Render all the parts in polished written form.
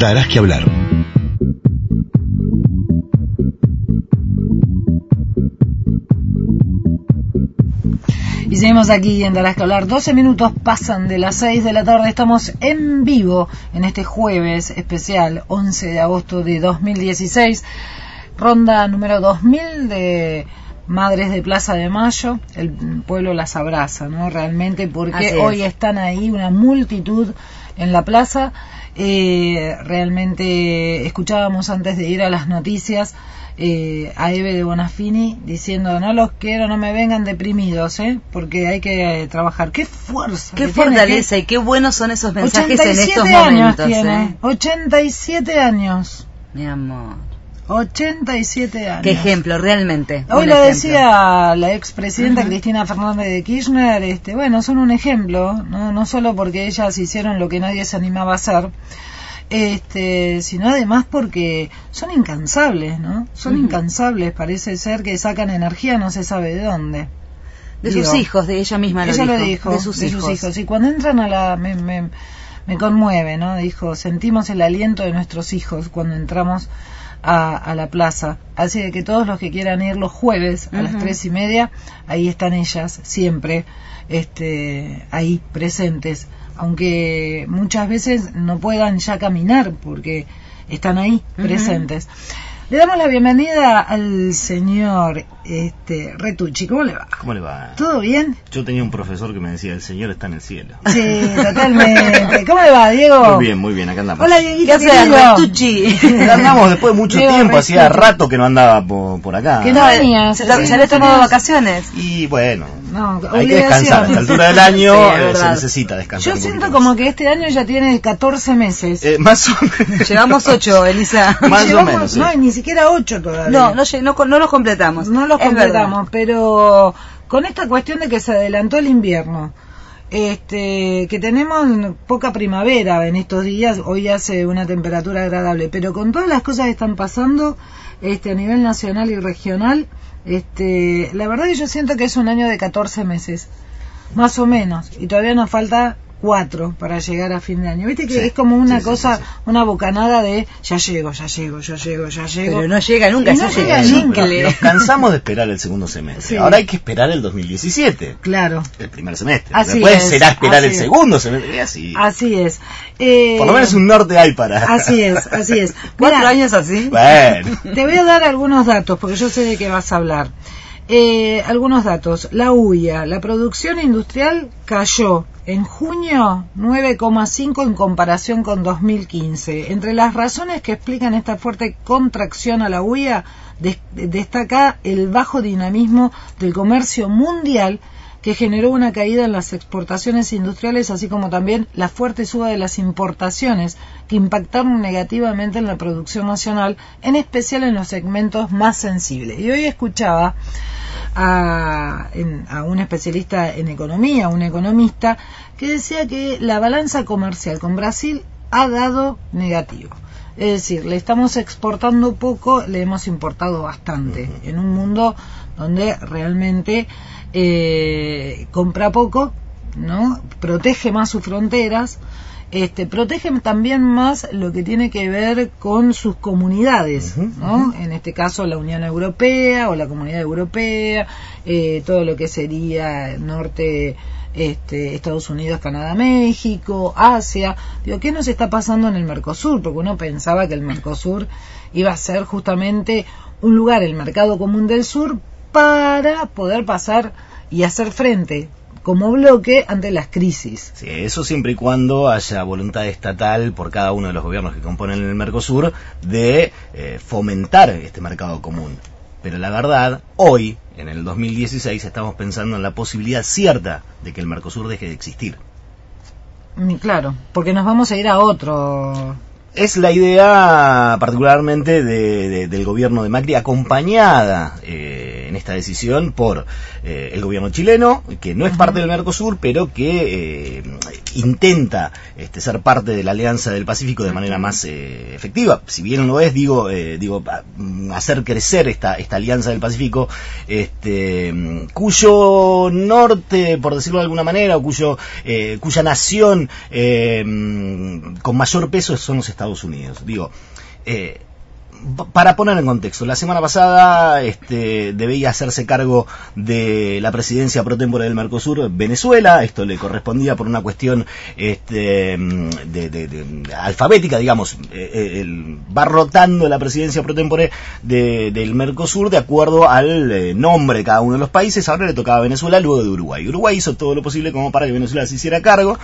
Darás que hablar. Y seguimos aquí en Darás que hablar. 12 minutos pasan de las 6 de la tarde. Estamos en vivo en este jueves especial 11 de agosto de 2016. Ronda número 2000 de Madres de Plaza de Mayo. El pueblo las abraza, ¿no? Realmente, porque hoy están ahí una multitud en la plaza. Realmente escuchábamos antes de ir a las noticias a Eve de Bonafini diciendo: no los quiero, no me vengan deprimidos, porque hay que trabajar. Qué fuerza, qué fortaleza, y qué buenos son esos mensajes en estos momentos. Tiene 87 años, mi amor, 87 años. Qué ejemplo, realmente. Hoy lo decía la expresidenta Cristina Fernández de Kirchner, bueno, son un ejemplo, no solo porque ellas hicieron lo que nadie se animaba a hacer, sino además porque son incansables, ¿no? Son incansables, parece ser que sacan energía no se sabe de dónde. Sus hijos, de ella misma lo dijo, de sus hijos. Y cuando entran a la... me conmueve, ¿no? Dijo: sentimos el aliento de nuestros hijos cuando entramos a la plaza. Así que todos los que quieran ir los jueves a las 3:30, ahí están ellas, siempre, ahí presentes, aunque muchas veces no puedan ya caminar porque están ahí presentes. Le damos la bienvenida al señor Retucci. ¿Cómo le va? ¿Cómo le va? ¿Todo bien? Yo tenía un profesor que me decía: el señor está en el cielo. Sí, totalmente. ¿Cómo le va, Diego? Muy bien, acá andamos. Hola, Dieguito. ¿Qué haces, Retucci? Andamos después de mucho tiempo, hacía rato que no andaba por acá. Que no venía. ¿Se le tomó de vacaciones? Y bueno, no, hay que descansar. A esta altura del año se necesita descansar. Yo siento como que este año ya tiene 14 meses. Más o menos. Llevamos 8, Elisa. Más o menos, sí. No, ni siquiera 8 todavía. No los completamos. No los completamos, pero con esta cuestión de que se adelantó el invierno, que tenemos poca primavera en estos días, hoy hace una temperatura agradable, pero con todas las cosas que están pasando a nivel nacional y regional, la verdad que yo siento que es un año de 14 meses, más o menos, y todavía nos falta 4 para llegar a fin de año. Viste que es como una cosa, una bocanada de ya llego. Pero no llega nunca, no llega nunca. Nos cansamos de esperar el segundo semestre. Sí. Ahora hay que esperar el 2017. Claro. El primer semestre. Así después es, será esperar el segundo semestre. Así es. Por lo menos un norte hay para. Así es. 4 años así. Bueno. Te voy a dar algunos datos porque yo sé de qué vas a hablar. Algunos datos. La UIA, la producción industrial cayó en junio 9,5 en comparación con 2015. Entre las razones que explican esta fuerte contracción a la UIA, destaca el bajo dinamismo del comercio mundial, que generó una caída en las exportaciones industriales, así como también la fuerte suba de las importaciones, que impactaron negativamente en la producción nacional, en especial en los segmentos más sensibles. Y hoy escuchaba a un especialista en economía, un economista, que decía que la balanza comercial con Brasil ha dado negativo. Es decir, le estamos exportando poco, le hemos importado bastante, en un mundo donde realmente compra poco, ¿no? Protege más sus fronteras, protege también más lo que tiene que ver con sus comunidades, ¿no? En este caso la Unión Europea o la Comunidad Europea, todo lo que sería norte, Estados Unidos, Canadá, México, Asia. Digo, ¿qué nos está pasando en el Mercosur? Porque uno pensaba que el Mercosur iba a ser justamente un lugar, el mercado común del sur, para poder pasar y hacer frente como bloque ante las crisis. Sí, eso siempre y cuando haya voluntad estatal por cada uno de los gobiernos que componen el Mercosur de fomentar este mercado común. Pero la verdad, hoy, en el 2016, estamos pensando en la posibilidad cierta de que el Mercosur deje de existir. Claro, porque nos vamos a ir a otro. Es la idea particularmente del gobierno de Macri, acompañada en en esta decisión por el gobierno chileno, que no es parte del Mercosur, pero que intenta ser parte de la Alianza del Pacífico de manera más efectiva. Si bien no es, digo, hacer crecer esta Alianza del Pacífico, cuyo norte, por decirlo de alguna manera, o cuya nación con mayor peso son los Estados Unidos. Digo, para poner en contexto, la semana pasada debía hacerse cargo de la presidencia pro tempore del Mercosur Venezuela. Esto le correspondía por una cuestión alfabética, digamos. Va rotando la presidencia pro tempore del Mercosur de acuerdo al nombre de cada uno de los países. Ahora le tocaba a Venezuela, luego de Uruguay. Uruguay hizo todo lo posible como para que Venezuela se hiciera cargo,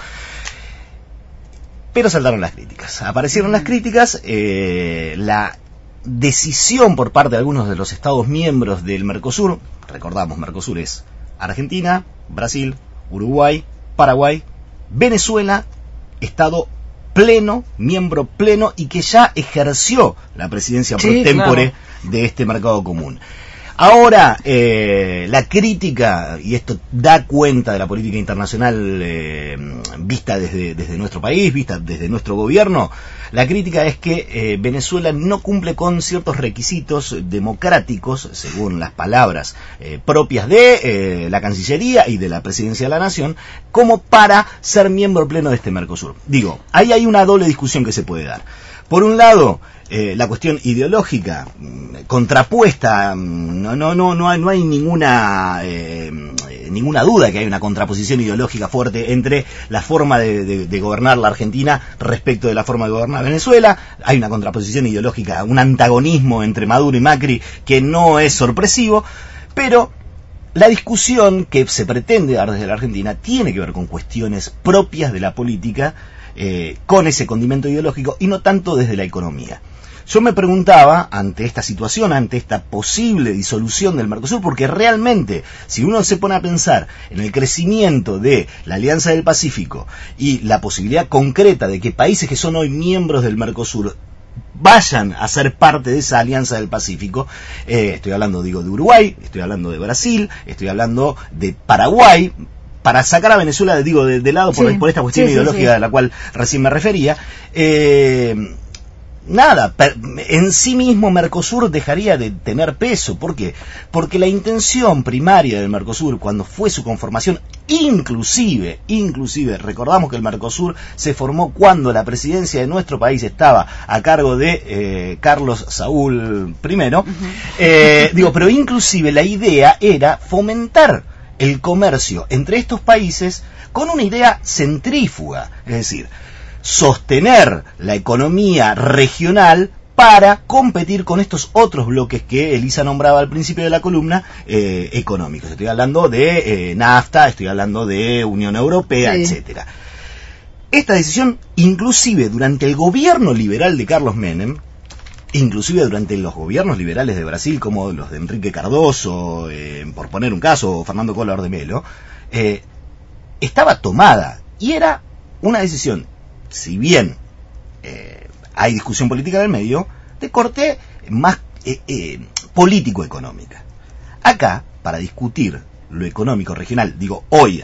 pero saltaron las críticas. Aparecieron las críticas, la decisión por parte de algunos de los estados miembros del Mercosur. Recordamos, Mercosur es Argentina, Brasil, Uruguay, Paraguay, Venezuela, estado pleno, miembro pleno, y que ya ejerció la presidencia pro tempore de este mercado común. Ahora, la crítica, y esto da cuenta de la política internacional vista desde nuestro país, vista desde nuestro gobierno, la crítica es que Venezuela no cumple con ciertos requisitos democráticos, según las palabras propias de la Cancillería y de la Presidencia de la Nación, como para ser miembro pleno de este Mercosur. Digo, ahí hay una doble discusión que se puede dar. Por un lado, la cuestión ideológica contrapuesta, no hay ninguna duda que hay una contraposición ideológica fuerte entre la forma de gobernar la Argentina respecto de la forma de gobernar Venezuela. Hay una contraposición ideológica, un antagonismo entre Maduro y Macri que no es sorpresivo, pero la discusión que se pretende dar desde la Argentina tiene que ver con cuestiones propias de la política, con ese condimento ideológico, y no tanto desde la economía. Yo me preguntaba, ante esta situación, ante esta posible disolución del Mercosur, porque realmente, si uno se pone a pensar en el crecimiento de la Alianza del Pacífico y la posibilidad concreta de que países que son hoy miembros del Mercosur vayan a ser parte de esa Alianza del Pacífico, estoy hablando, de Uruguay, estoy hablando de Brasil, estoy hablando de Paraguay, para sacar a Venezuela, de lado por esta cuestión ideológica a la cual recién me refería. En sí mismo Mercosur dejaría de tener peso. ¿Por qué? Porque la intención primaria del Mercosur, cuando fue su conformación, inclusive, recordamos que el Mercosur se formó cuando la presidencia de nuestro país estaba a cargo de Carlos Saúl I, pero inclusive la idea era fomentar el comercio entre estos países con una idea centrífuga, es decir, sostener la economía regional para competir con estos otros bloques que Elisa nombraba al principio de la columna, económicos. Estoy hablando de NAFTA, estoy hablando de Unión Europea, etcétera. Esta decisión, inclusive durante el gobierno liberal de Carlos Menem, inclusive durante los gobiernos liberales de Brasil, como los de Enrique Cardoso, por poner un caso, o Fernando Collor de Mello, estaba tomada, y era una decisión, si bien hay discusión política en el medio, de corte más político-económica. Acá, para discutir lo económico regional, digo hoy,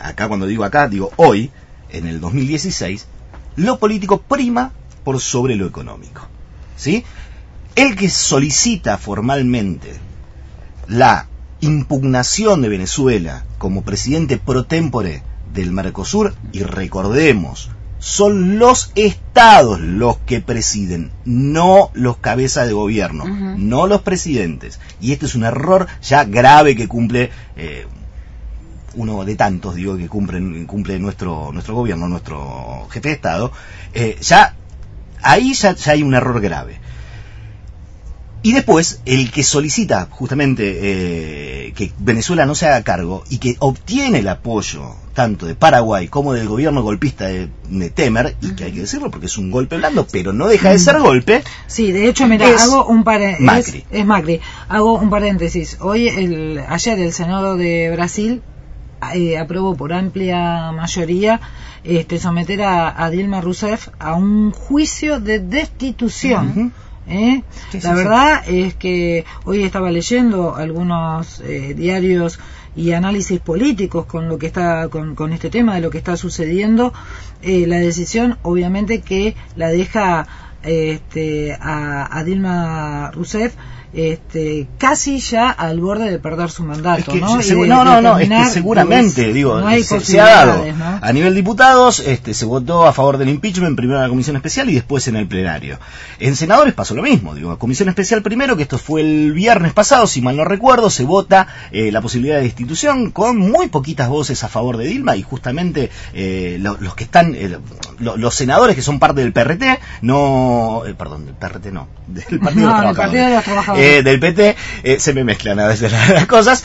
en el 2016, lo político prima por sobre lo económico, ¿sí? El que solicita formalmente la impugnación de Venezuela como presidente pro tempore del Mercosur, y recordemos, son los estados los que presiden, no los cabezas de gobierno, no los presidentes. Y este es un error ya grave que cumple, uno de tantos, que cumple nuestro gobierno, nuestro jefe de Estado. Ahí ya hay un error grave. Y después, el que solicita justamente que Venezuela no se haga cargo y que obtiene el apoyo tanto de Paraguay como del gobierno golpista de Temer, y que hay que decirlo porque es un golpe blando, pero no deja de ser golpe. Sí, de hecho, mira, hago un paréntesis. Es Macri. Hago un paréntesis. Ayer el Senado de Brasil aprobó por amplia mayoría someter a Dilma Rousseff a un juicio de destitución. La verdad es que hoy estaba leyendo algunos diarios y análisis políticos con lo que está con este tema de lo que está sucediendo. La decisión obviamente que la deja a Dilma Rousseff casi ya al borde de perder su mandato, es que, ¿no? Es que seguramente, digo, no hay se ha dado, ¿no? A nivel diputados, se votó a favor del impeachment, primero en la comisión especial y después en el plenario. En senadores pasó lo mismo, digo, comisión especial primero, que esto fue el viernes pasado, si mal no recuerdo, se vota la posibilidad de destitución con muy poquitas voces a favor de Dilma, y justamente los que están, los senadores que son parte del PRT, del PRT no, del Partido de los Trabajadores. Del PT, se me mezclan a veces las cosas,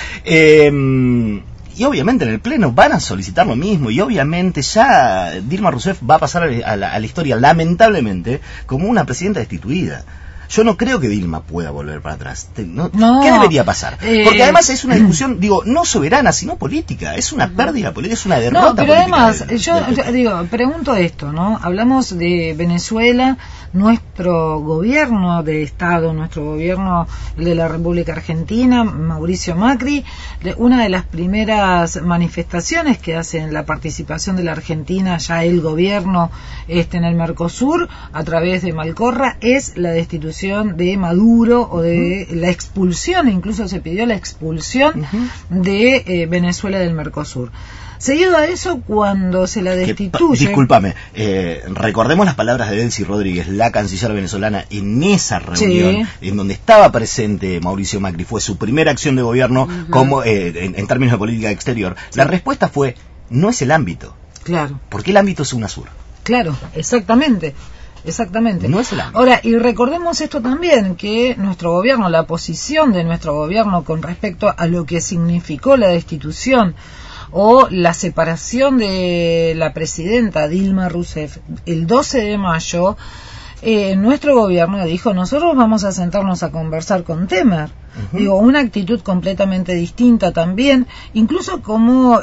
y obviamente en el Pleno van a solicitar lo mismo, y obviamente ya Dilma Rousseff va a pasar a la historia, lamentablemente, como una presidenta destituida. Yo no creo que Dilma pueda volver para atrás. ¿Qué debería pasar? Porque además es una discusión, no soberana, sino política. Es una pérdida política, es una derrota política. No, pero además, yo pregunto esto, ¿no? Hablamos de Venezuela, nuestro gobierno de Estado, nuestro gobierno de la República Argentina, Mauricio Macri, una de las primeras manifestaciones que hace en la participación de la Argentina, ya el gobierno en el Mercosur, a través de Malcorra, es la destitución de Maduro o de la expulsión, incluso se pidió la expulsión de Venezuela del Mercosur. Seguido a eso, cuando se la destituye... Discúlpame, recordemos las palabras de Delcy Rodríguez, la canciller venezolana, en esa reunión, en donde estaba presente Mauricio Macri, fue su primera acción de gobierno como en términos de política exterior. La respuesta fue, no es el ámbito. Claro. Porque el ámbito es UNASUR. Claro, exactamente. No es el ámbito. Ahora, y recordemos esto también, que nuestro gobierno, la posición de nuestro gobierno con respecto a lo que significó la destitución o la separación de la presidenta Dilma Rousseff el 12 de mayo, nuestro gobierno dijo, nosotros vamos a sentarnos a conversar con Temer. Digo, una actitud completamente distinta también, incluso como,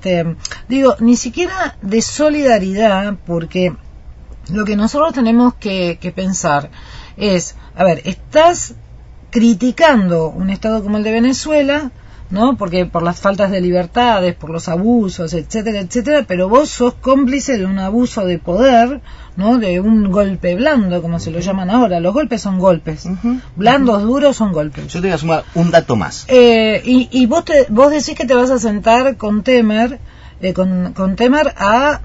ni siquiera de solidaridad, porque lo que nosotros tenemos que pensar es, a ver, estás criticando un Estado como el de Venezuela, ¿no? Porque por las faltas de libertades, por los abusos, etcétera, etcétera, pero vos sos cómplice de un abuso de poder, ¿no? De un golpe blando, como se lo llaman ahora. Los golpes son golpes. Blandos, duros son golpes. Yo te voy a sumar un dato más. Y vos decís que te vas a sentar con Temer, con Temer a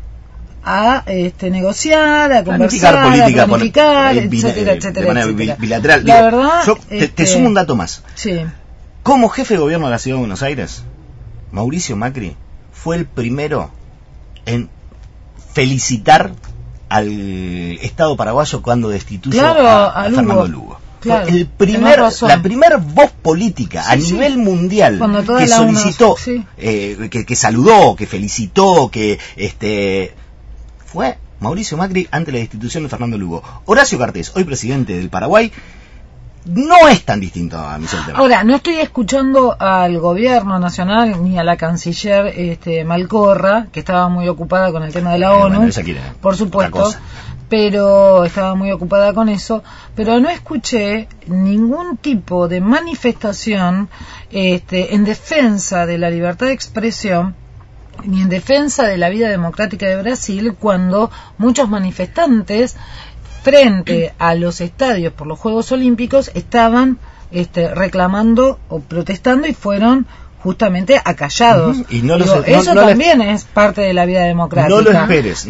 negociar, a conversar, a planificar, etcétera, etcétera, de manera etcétera. Bilateral. La verdad, yo te sumo un dato más. Sí. Como jefe de gobierno de la Ciudad de Buenos Aires, Mauricio Macri fue el primero en felicitar al Estado paraguayo cuando destituyó a Fernando Lugo. Claro, la primera voz política a nivel mundial que solicitó, que saludó, que felicitó, que fue Mauricio Macri ante la destitución de Fernando Lugo. Horacio Cartes, hoy presidente del Paraguay, no es tan distinto a Michel Temer. Ahora, no estoy escuchando al gobierno nacional ni a la canciller Malcorra, que estaba muy ocupada con el tema de la ONU, por supuesto, pero estaba muy ocupada con eso, pero no escuché ningún tipo de manifestación en defensa de la libertad de expresión ni en defensa de la vida democrática de Brasil, cuando muchos manifestantes frente a los estadios por los Juegos Olímpicos estaban reclamando o protestando y fueron justamente acallados. Y eso también es parte de la vida democrática. No lo esperes,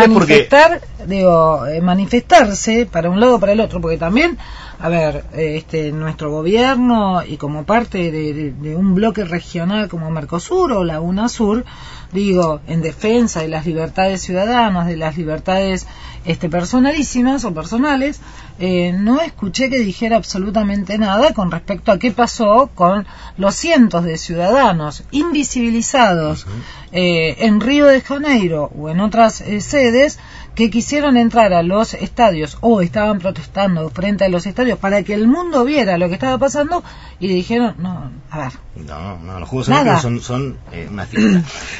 manifestarse para un lado o para el otro, porque también, a ver, nuestro gobierno y como parte de un bloque regional como Mercosur o la UNASUR, en defensa de las libertades ciudadanas, de las libertades personalísimas o personales, no escuché que dijera absolutamente nada con respecto a qué pasó con los cientos de ciudadanos invisibilizados en Río de Janeiro o en otras sedes que quisieron entrar a los estadios o estaban protestando frente a los estadios para que el mundo viera lo que estaba pasando y dijeron, no, a ver. No, los Juegos Olímpicos son una fiesta.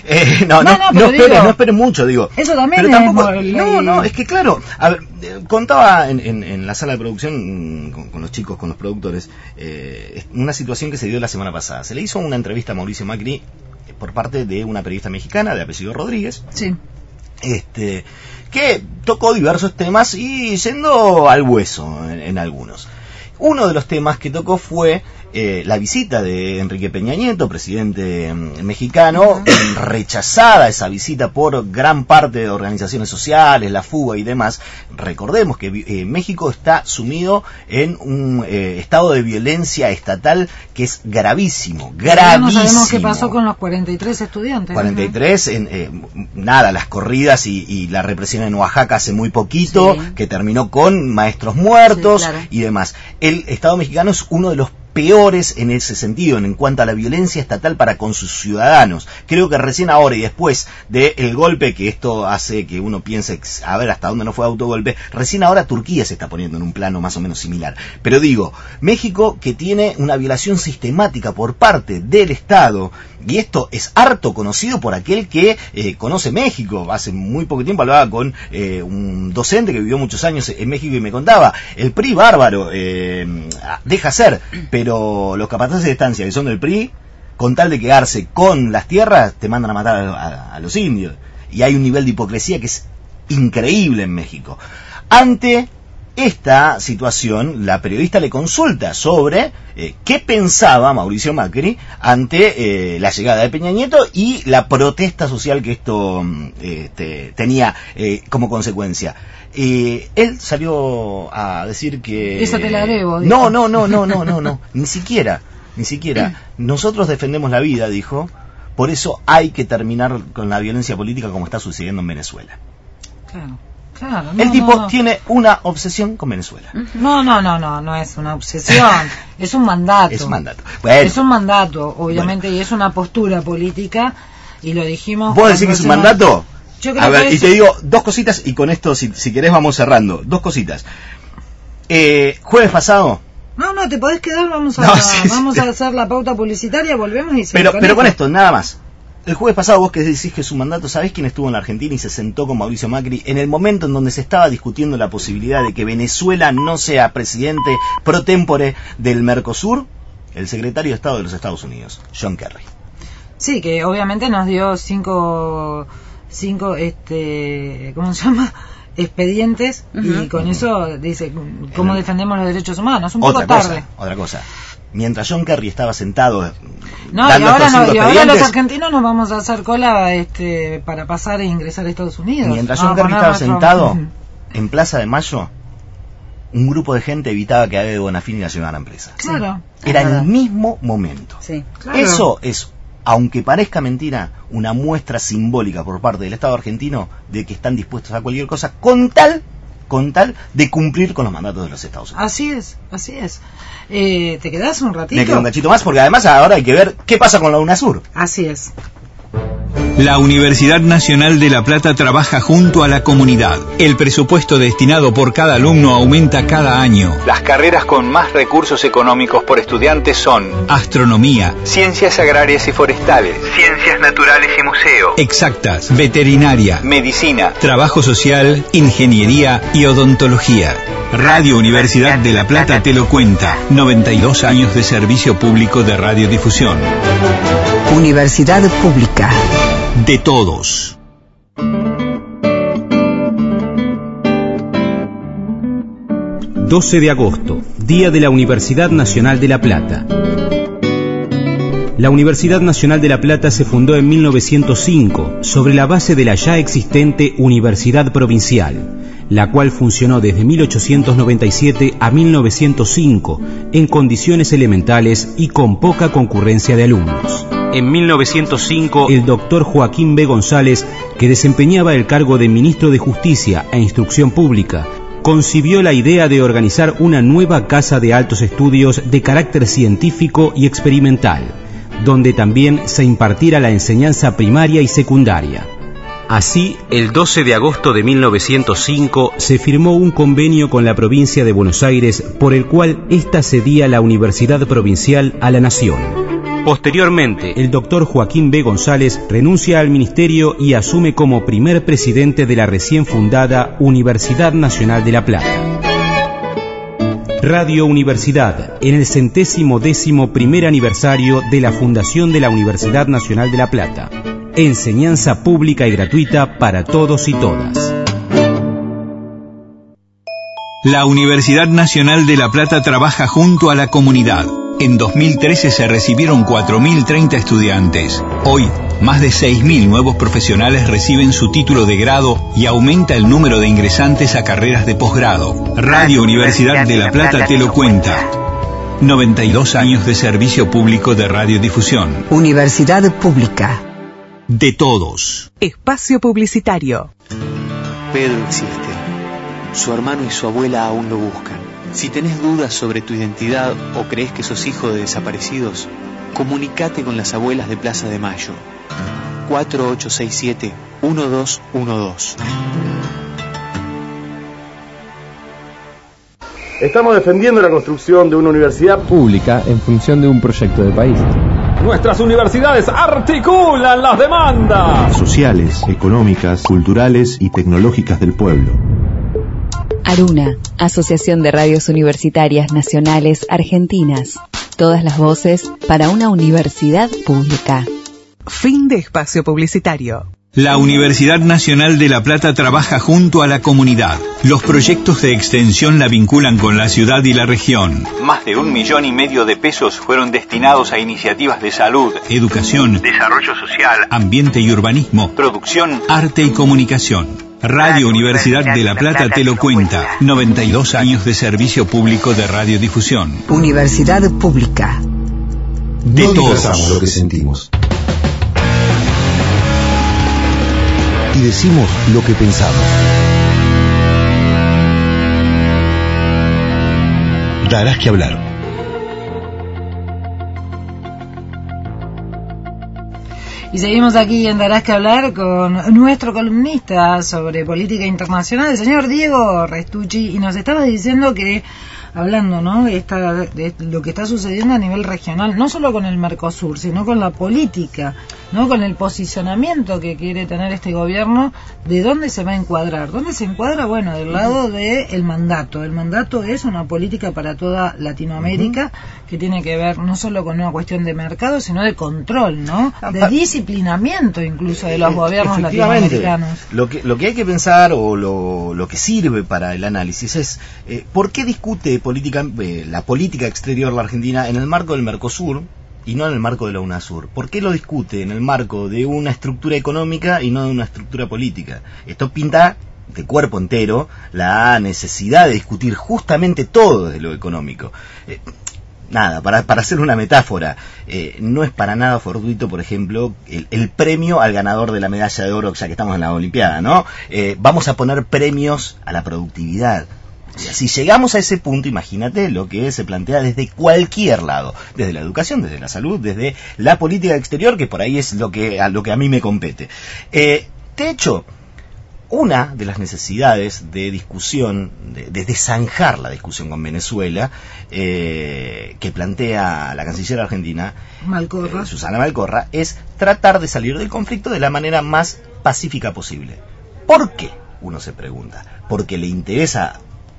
No esperen mucho, digo. Eso también pero tampoco, es que claro, a ver, contaba en la sala de producción con los chicos, con los productores, una situación que se dio la semana pasada. Se le hizo una entrevista a Mauricio Macri por parte de una periodista mexicana de apellido Rodríguez. Sí. Que tocó diversos temas y yendo al hueso en algunos. Uno de los temas que tocó fue la visita de Enrique Peña Nieto, presidente mexicano, rechazada esa visita por gran parte de organizaciones sociales, la fuga y demás. Recordemos que México está sumido en un estado de violencia estatal que es gravísimo. No sabemos qué pasó con los 43 estudiantes. 43, las corridas y la represión en Oaxaca hace muy poquito, que terminó con maestros muertos y demás. El Estado mexicano es uno de los peores en ese sentido, en cuanto a la violencia estatal para con sus ciudadanos. Creo que recién ahora y después del golpe, que esto hace que uno piense, a ver hasta dónde no fue autogolpe, recién ahora Turquía se está poniendo en un plano más o menos similar. Pero digo, México, que tiene una violación sistemática por parte del Estado, y esto es harto conocido por aquel que conoce México. Hace muy poco tiempo hablaba con un docente que vivió muchos años en México y me contaba, el PRI bárbaro, deja ser, pero los capataces de estancia que son del PRI, con tal de quedarse con las tierras, te mandan a matar a los indios. Y hay un nivel de hipocresía que es increíble en México. Ante esta situación, la periodista le consulta sobre qué pensaba Mauricio Macri ante la llegada de Peña Nieto y la protesta social que esto tenía como consecuencia. Él salió a decir que... Esa te la debo. No, ni siquiera. Nosotros defendemos la vida, dijo, por eso hay que terminar con la violencia política como está sucediendo en Venezuela. Claro, el tipo tiene una obsesión con Venezuela. No es una obsesión, es un mandato. Bueno. Es un mandato, obviamente, y es una postura política, y lo dijimos... ¿Vos decís que es un mandato? Yo creo a ver, y te digo dos cositas, y con esto, si querés, vamos cerrando. Dos cositas. Jueves pasado... No, te podés quedar, vamos a hacer la pauta publicitaria, volvemos y Pero con esto, nada más. El jueves pasado, vos que decís que es un mandato, ¿sabés quién estuvo en la Argentina y se sentó con Mauricio Macri en el momento en donde se estaba discutiendo la posibilidad de que Venezuela no sea presidente pro tempore del Mercosur? El secretario de Estado de los Estados Unidos, John Kerry. Sí, que obviamente nos dio cinco ¿cómo se llama? Expedientes, y con eso dice cómo defendemos los derechos humanos. Un poco tarde. Otra cosa. Mientras John Kerry estaba sentado y ahora los argentinos nos vamos a hacer cola para pasar e ingresar a Estados Unidos. Mientras John Kerry estaba sentado en Plaza de Mayo, un grupo de gente evitaba que a Ade Bonafini la llevaran presa. Claro. Era el mismo momento. Sí, claro. Eso es, aunque parezca mentira, una muestra simbólica por parte del Estado argentino de que están dispuestos a cualquier cosa con tal de cumplir con los mandatos de los Estados Unidos. Así es. ¿Te quedás un ratito? Me quedo un cachito más porque además ahora hay que ver qué pasa con la UNASUR. Así es. La Universidad Nacional de La Plata trabaja junto a la comunidad. El presupuesto destinado por cada alumno aumenta cada año. Las carreras con más recursos económicos por estudiante son Astronomía, Ciencias Agrarias y Forestales, Ciencias Naturales y Museo, Exactas, Veterinaria, Medicina, Trabajo Social, Ingeniería y Odontología. Radio Universidad de La Plata te lo cuenta. 92 años de servicio público de radiodifusión. Universidad Pública. De todos. 12 de agosto, Día de la Universidad Nacional de La Plata. La Universidad Nacional de La Plata se fundó en 1905 sobre la base de la ya existente Universidad Provincial, la cual funcionó desde 1897 a 1905 en condiciones elementales y con poca concurrencia de alumnos. En 1905, el doctor Joaquín B. González, que desempeñaba el cargo de Ministro de Justicia e Instrucción Pública, concibió la idea de organizar una nueva casa de altos estudios de carácter científico y experimental, donde también se impartiera la enseñanza primaria y secundaria. Así, el 12 de agosto de 1905 se firmó un convenio con la provincia de Buenos Aires por el cual ésta cedía la Universidad Provincial a la Nación. Posteriormente, el doctor Joaquín B. González renuncia al ministerio y asume como primer presidente de la recién fundada Universidad Nacional de La Plata. Radio Universidad, en el 111º aniversario de la fundación de la Universidad Nacional de La Plata. Enseñanza pública y gratuita para todos y todas. La Universidad Nacional de La Plata trabaja junto a la comunidad. En 2013 se recibieron 4.030 estudiantes. Hoy, más de 6.000 nuevos profesionales reciben su título de grado y aumenta el número de ingresantes a carreras de posgrado. Radio Universidad de La Plata te lo cuenta. 92 años de servicio público de radiodifusión. Universidad Pública. De todos. Espacio publicitario. Pedro existe. Su hermano y su abuela aún lo buscan. Si tenés dudas sobre tu identidad o crees que sos hijo de desaparecidos, comunicate con las abuelas de Plaza de Mayo. 4867-1212. Estamos defendiendo la construcción de una universidad pública en función de un proyecto de país. Nuestras universidades articulan las demandas sociales, económicas, culturales y tecnológicas del pueblo. Aruna, Asociación de Radios Universitarias Nacionales Argentinas. Todas las voces para una universidad pública. Fin de espacio publicitario. La Universidad Nacional de La Plata trabaja junto a la comunidad. Los proyectos de extensión la vinculan con la ciudad y la región. Más de 1,5 millones de pesos fueron destinados a iniciativas de salud, educación, desarrollo social, ambiente y urbanismo, producción, arte y comunicación. Radio Universidad de La Plata te lo cuenta. 92 años de servicio público de radiodifusión. Universidad Pública. De no todos. Disfrazamos lo que sentimos. Y decimos lo que pensamos. Darás que hablar. Y seguimos aquí en Darás que hablar con nuestro columnista sobre política internacional, el señor Diego Restucci, y nos estaba diciendo que, hablando, ¿no?, de lo que está sucediendo a nivel regional, no solo con el Mercosur, sino con la política, ¿no?, con el posicionamiento que quiere tener este gobierno, de dónde se va a encuadrar. ¿Dónde se encuadra? Bueno, del lado del mandato. El mandato es una política para toda Latinoamérica, que tiene que ver no solo con una cuestión de mercado, sino de control, ¿no?, de disciplinamiento incluso de los gobiernos latinoamericanos. Lo que hay que pensar, o lo que sirve para el análisis, es ¿por qué discute la política exterior de la Argentina en el marco del Mercosur y no en el marco de la UNASUR? ¿Por qué lo discute en el marco de una estructura económica y no de una estructura política? Esto pinta de cuerpo entero la necesidad de discutir justamente todo desde lo económico. Para hacer una metáfora, no es para nada fortuito, por ejemplo, el premio al ganador de la medalla de oro, ya que estamos en la Olimpiada, ¿no? Vamos a poner premios a la productividad. O sea, si llegamos a ese punto, imagínate lo que se plantea desde cualquier lado, desde la educación, desde la salud, desde la política exterior, que por ahí es lo que a mí me compete. De hecho, una de las necesidades de discusión, de zanjar la discusión con Venezuela, que plantea la canciller argentina, Susana Malcorra, es tratar de salir del conflicto de la manera más pacífica posible. ¿Por qué? Uno se pregunta. ¿Porque le interesa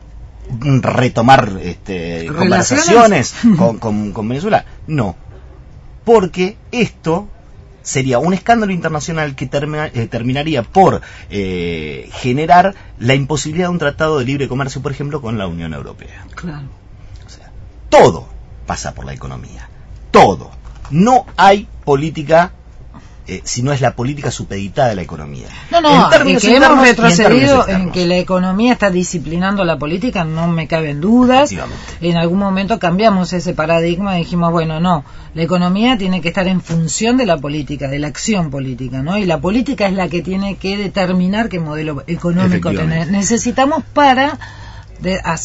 retomar conversaciones con Venezuela? No, porque esto sería un escándalo internacional que terminaría por generar la imposibilidad de un tratado de libre comercio, por ejemplo, con la Unión Europea. Claro. O sea, todo pasa por la economía, todo. No hay política si no es la política supeditada a la economía. En que hemos retrocedido en que la economía está disciplinando la política, no me caben dudas. En algún momento cambiamos ese paradigma y dijimos, bueno, no, la economía tiene que estar en función de la política, de la acción política, ¿no? Y la política es la que tiene que determinar qué modelo económico necesitamos para hacer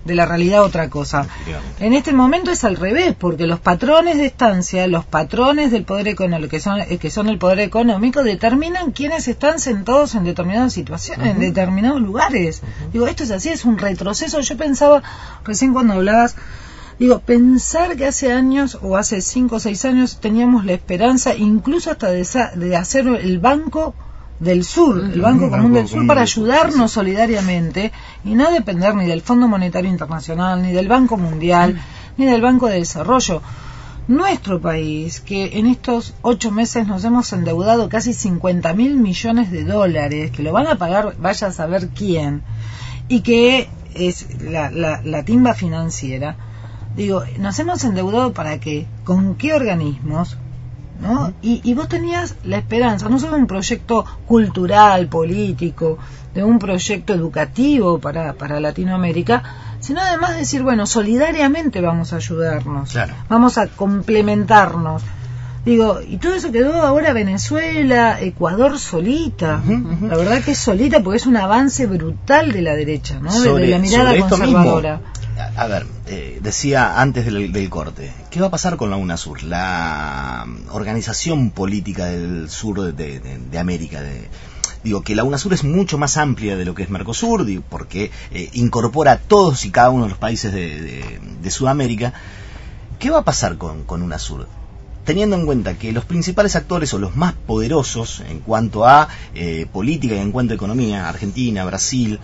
de la realidad otra cosa. En este momento es al revés, porque los patrones de estancia, los patrones del poder económico, que son el poder económico, determinan quiénes están sentados en determinadas situaciones, en determinados lugares. Digo, esto es así, es un retroceso. Yo pensaba, recién cuando hablabas, digo, pensar que hace años, o hace 5 o 6 años, teníamos la esperanza, incluso hasta de hacer el Banco del Sur, el Banco Común del Sur, para ayudarnos solidariamente y no depender ni del Fondo Monetario Internacional, ni del Banco Mundial, ni del Banco de Desarrollo. Nuestro país, que en estos 8 meses nos hemos endeudado casi 50.000 millones de dólares, que lo van a pagar vaya a saber quién, y que es la timba financiera, digo, nos hemos endeudado ¿para qué? ¿Con qué organismos? ¿No? Y vos tenías la esperanza, no solo de un proyecto cultural, político, de un proyecto educativo para Latinoamérica, sino además decir, bueno, solidariamente vamos a ayudarnos, claro, vamos a complementarnos. Digo, y todo eso quedó ahora Venezuela, Ecuador solita. La verdad que es solita porque es un avance brutal de la derecha, ¿no? De la mirada conservadora. A ver, decía antes del corte, ¿qué va a pasar con la UNASUR? La organización política del sur de América. Digo, que la UNASUR es mucho más amplia de lo que es Mercosur, porque incorpora a todos y cada uno de los países de Sudamérica. ¿Qué va a pasar con UNASUR? Teniendo en cuenta que los principales actores o los más poderosos en cuanto a política y en cuanto a economía, Argentina, Brasil,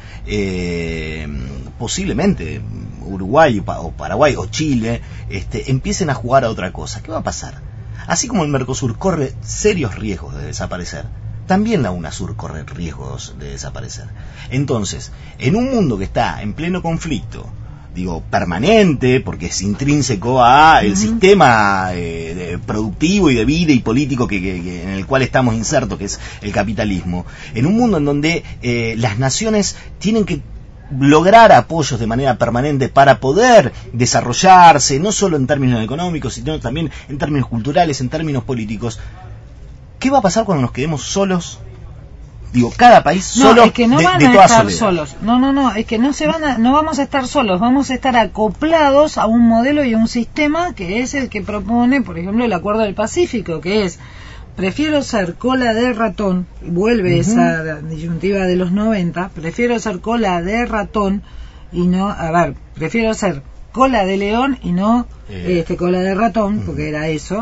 posiblemente Uruguay o Paraguay o Chile, empiecen a jugar a otra cosa. ¿Qué va a pasar? Así como el Mercosur corre serios riesgos de desaparecer, también la UNASUR corre riesgos de desaparecer. Entonces, en un mundo que está en pleno conflicto, digo, permanente, porque es intrínseco a el sistema productivo y de vida y político que en el cual estamos insertos, que es el capitalismo, en un mundo en donde las naciones tienen que lograr apoyos de manera permanente para poder desarrollarse, no solo en términos económicos, sino también en términos culturales, en términos políticos. ¿Qué va a pasar cuando nos quedemos solos? Digo, cada país solo, es que no van a estar solos. No, es que no vamos a estar solos, vamos a estar acoplados a un modelo y a un sistema que es el que propone, por ejemplo, el Acuerdo del Pacífico, que es, prefiero ser cola de ratón, vuelve esa disyuntiva de los 90, prefiero ser cola de ratón y no, prefiero ser cola de león y no cola de ratón, porque era eso.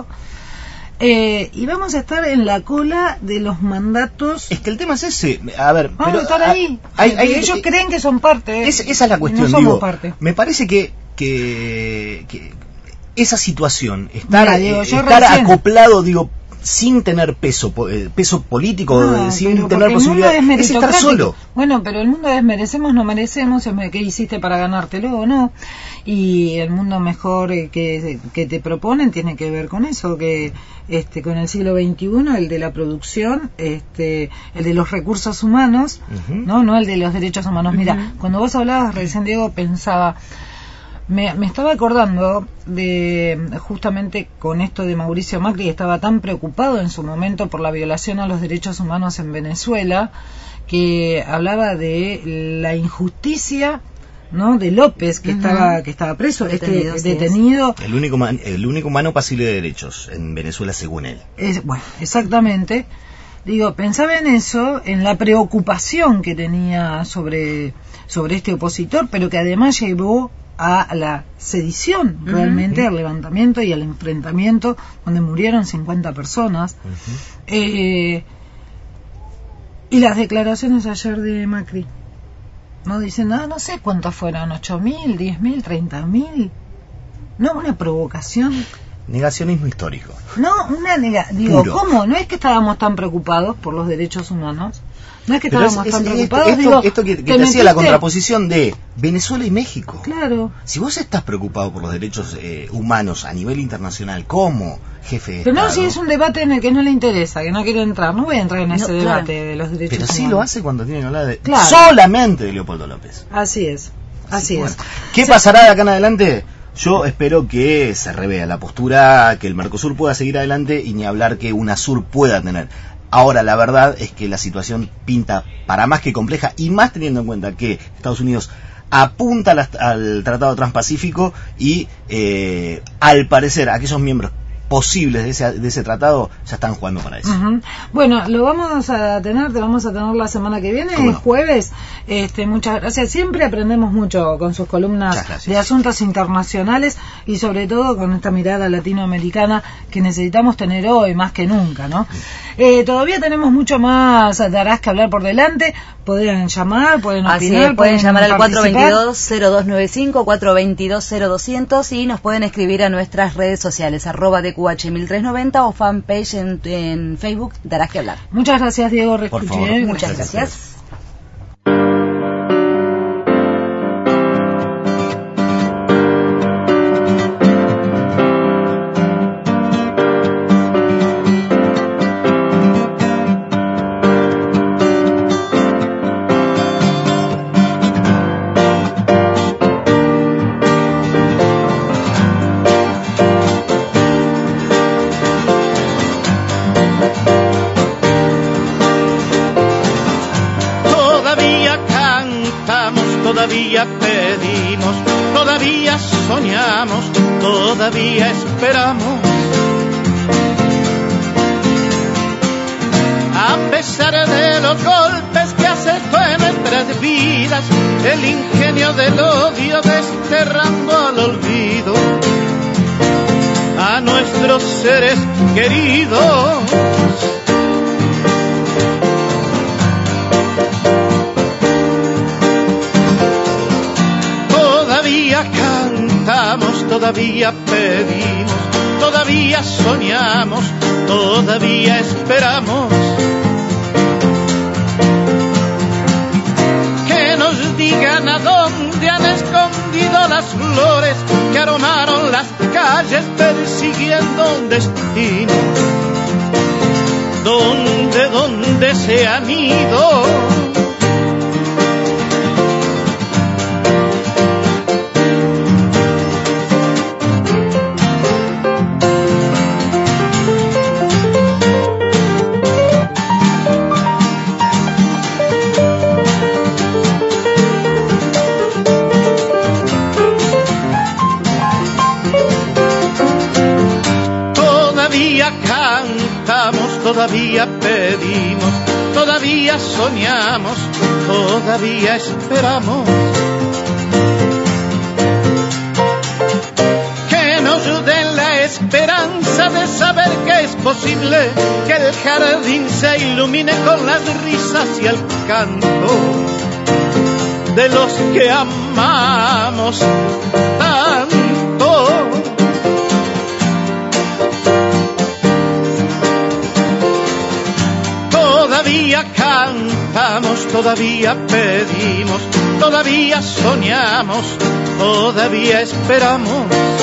Y vamos a estar en la cola de los mandatos. Es que el tema es ese. A ver, vamos a estar ahí. Ellos creen que son parte. Esa es la cuestión. No somos parte. Me parece que esa situación, estar acoplado, sin tener peso político, sin tener posibilidad, es estar solo. Bueno, pero el mundo es merecemos, no merecemos, ¿qué hiciste para ganártelo o no? Y el mundo mejor que te proponen tiene que ver con eso, que con el siglo XXI, el de la producción, el de los recursos humanos, no el de los derechos humanos. Mira, cuando vos hablabas recién, Diego, pensaba, me estaba acordando de, justamente con esto de Mauricio Macri, que estaba tan preocupado en su momento por la violación a los derechos humanos en Venezuela, que hablaba de la injusticia, ¿no?, de López, que estaba preso, detenido. El único humano pasible de derechos en Venezuela, según él. Bueno, exactamente. Digo, pensaba en eso, en la preocupación que tenía sobre este opositor, pero que además llevó a la sedición, realmente, al levantamiento y al enfrentamiento, donde murieron 50 personas. Y las declaraciones ayer de Macri, no dicen nada, no sé cuántos fueron, 8.000, 10.000, 30.000. No, una provocación. Negacionismo histórico. No, digo, puro. ¿Cómo? No es que estábamos tan preocupados por los derechos humanos. No es que estábamos tan preocupados. Esto que te hacía la contraposición de Venezuela y México. Claro. Si vos estás preocupado por los derechos humanos a nivel internacional como jefe de Estado... Pero no, si es un debate en el que no le interesa, que no quiere entrar. No voy a entrar en ese debate de los derechos humanos. Pero sí lo hace cuando tiene que hablar solamente de Leopoldo López. Así es. Bueno. ¿Qué pasará de acá en adelante? Yo espero que se revea la postura, que el Mercosur pueda seguir adelante y ni hablar que UNASUR pueda tener. Ahora, la verdad es que la situación pinta para más que compleja, y más teniendo en cuenta que Estados Unidos apunta al Tratado Transpacífico y al parecer aquellos miembros posibles de ese tratado ya están jugando para eso. Bueno, te vamos a tener la semana que viene, el jueves. Muchas gracias. Siempre aprendemos mucho con sus columnas de asuntos internacionales y sobre todo con esta mirada latinoamericana que necesitamos tener hoy más que nunca, ¿no? Todavía tenemos mucho más darás que hablar por delante. Pueden llamar, pueden opinar, pueden llamar al 422-0295, 422-0200 y nos pueden escribir a nuestras redes sociales @DQH1390 o fanpage en Facebook Darás que hablar. Muchas gracias, Diego Rescuchi. Muchas gracias. Todavía pedimos, todavía soñamos, todavía esperamos. A pesar de los golpes que asestó en nuestras vidas, el ingenio del odio desterrando al olvido a nuestros seres queridos. Todavía cantamos, todavía pedimos, todavía soñamos, todavía esperamos. Que nos digan a dónde han escondido las flores que aromaron las calles persiguiendo un destino. ¿Dónde se han ido? Todavía pedimos, todavía soñamos, todavía esperamos. Que nos den la esperanza de saber que es posible que el jardín se ilumine con las risas y el canto de los que amamos tanto. Todavía cantamos, todavía pedimos, todavía soñamos, todavía esperamos.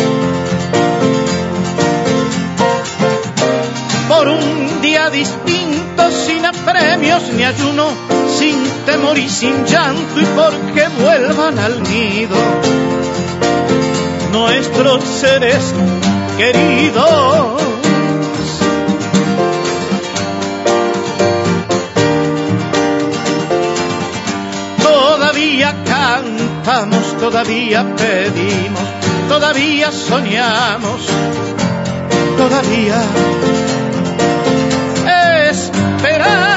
Por un día distinto, sin apremios ni ayuno, sin temor y sin llanto, y porque vuelvan al nido nuestros seres queridos. Todavía cantamos, todavía pedimos, todavía soñamos, todavía esperamos.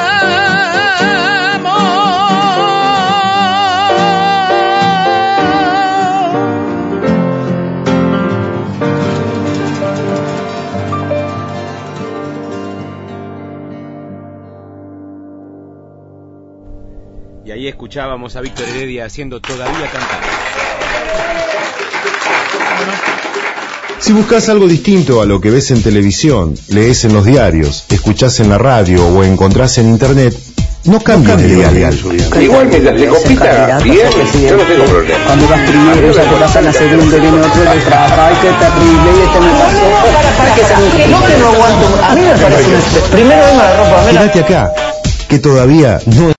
Y ahí escuchábamos a Víctor Heredia haciendo Todavía Cantar. Si buscas algo distinto a lo que ves en televisión, lees en los diarios, escuchás en la radio o encontrás en internet, no cambies de diario. Igual que le compita bien, yo no tengo problema. Cuando vas primero, ya te vas a la segunda, viene otro de trabajo, ay, qué terrible, y este me pasó. No que no aguanto, a mí me parece, primero vengo la ropa. Quédate acá, que todavía no